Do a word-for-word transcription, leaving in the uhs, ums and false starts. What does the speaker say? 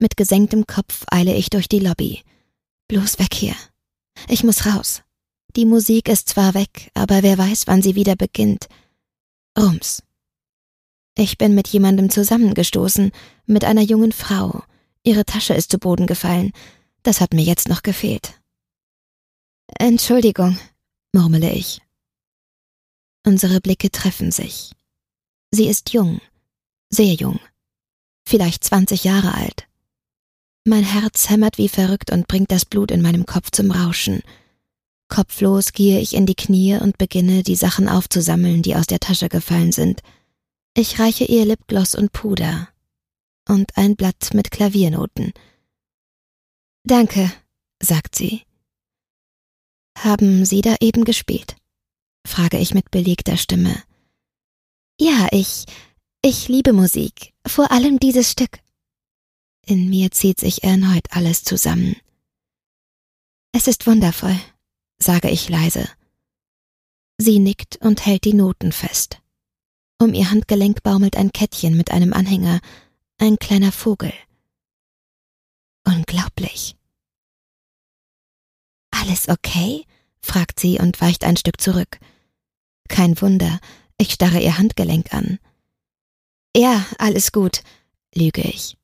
Mit gesenktem Kopf eile ich durch die Lobby. Bloß weg hier. Ich muss raus. Die Musik ist zwar weg, aber wer weiß, wann sie wieder beginnt. Rums. Ich bin mit jemandem zusammengestoßen, mit einer jungen Frau. Ihre Tasche ist zu Boden gefallen. Das hat mir jetzt noch gefehlt. Entschuldigung, murmele ich. Unsere Blicke treffen sich. Sie ist jung, sehr jung, vielleicht zwanzig Jahre alt. Mein Herz hämmert wie verrückt und bringt das Blut in meinem Kopf zum Rauschen. Kopflos gehe ich in die Knie und beginne, die Sachen aufzusammeln, die aus der Tasche gefallen sind. Ich reiche ihr Lipgloss und Puder und ein Blatt mit Klaviernoten. »Danke«, sagt sie. »Haben Sie da eben gespielt?« frage ich mit belegter Stimme. »Ja, ich, ich liebe Musik, vor allem dieses Stück.« In mir zieht sich erneut alles zusammen. »Es ist wundervoll«, sage ich leise. Sie nickt und hält die Noten fest. Um ihr Handgelenk baumelt ein Kettchen mit einem Anhänger, ein kleiner Vogel. Unglaublich. »Alles okay?« fragt sie und weicht ein Stück zurück. Kein Wunder, ich starre ihr Handgelenk an. »Ja, alles gut«, lüge ich.